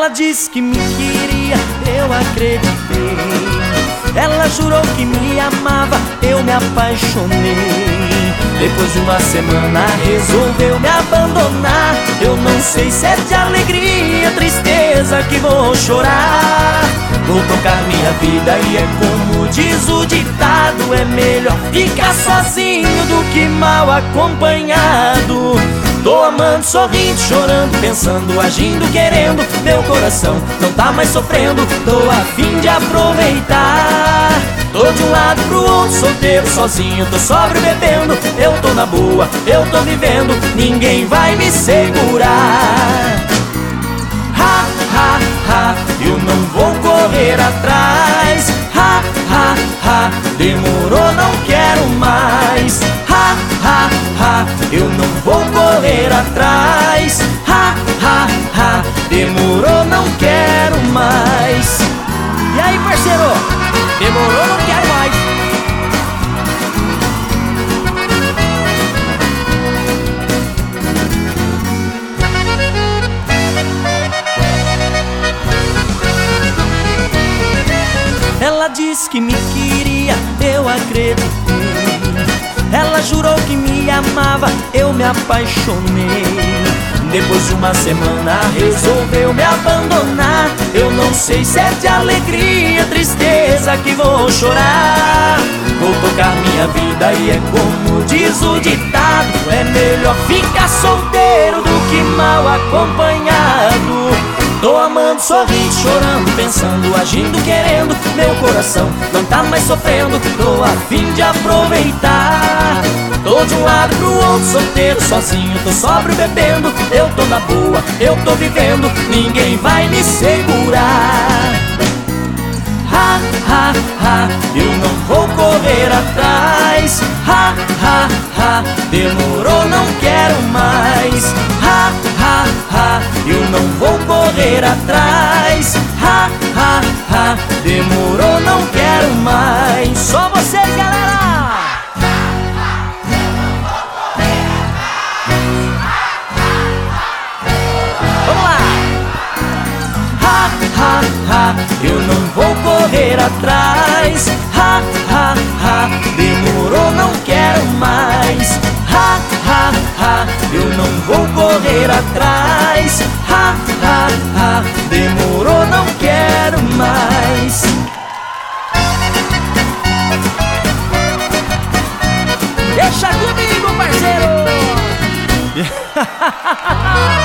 Ela disse que me queria, eu acreditei. Ela jurou que me amava, eu me apaixonei. Depois de uma semana resolveu me abandonar. Eu não sei se é de alegria, tristeza que vou chorar. Vou tocar minha vida e é como diz o ditado: é melhor ficar sozinho do que mal acompanhado. Tô amando, sorrindo, chorando, pensando, agindo, querendo. Meu coração não tá mais sofrendo, tô a fim de aproveitar. Tô de um lado pro outro, solteiro, sozinho, tô sóbrio, bebendo. Eu tô na boa, eu tô vivendo, ninguém vai me segurar. Ha, ha, ha, eu não vou correr atrás. Ha, ha, ha, demorou, não quero mais. Ha, ha, ha, eu não vou correr atrás. Ha, ha, ha, demorou, não quero mais. E aí, parceiro? Demorou, não quero mais. Ela disse que me queria, eu acreditei. Ela jurou que me amava, eu me apaixonei. Depois de uma semana resolveu me abandonar. Eu não sei se é de alegria, tristeza que vou chorar. Vou tocar minha vida e é como diz o ditado: é melhor ficar solteiro do que mal acompanhado. Tô amando, sorrindo, chorando, pensando, agindo, querendo. Meu coração não tá mais sofrendo, tô a fim de aproveitar. Tô de um lado pro outro, solteiro, sozinho, tô sóbrio, bebendo. Eu tô na boa, eu tô vivendo, ninguém vai me segurar. Ha, ha, ha, eu não vou correr atrás. Ha, ha, ha, demorou, não quero mais. Ha, ha, ha, eu não vou correr atrás. Ha, ha, ha, demorou, não quero mais. Só vocês, galera! Vamos lá! Ha, ha, ha, eu não vou correr atrás. Ha, ha, ha, demorou, não quero mais. Ha, ha, ha, eu não vou correr atrás. Ha, ha, ha, demorou, não quero mais. Deixa comigo, parceiro!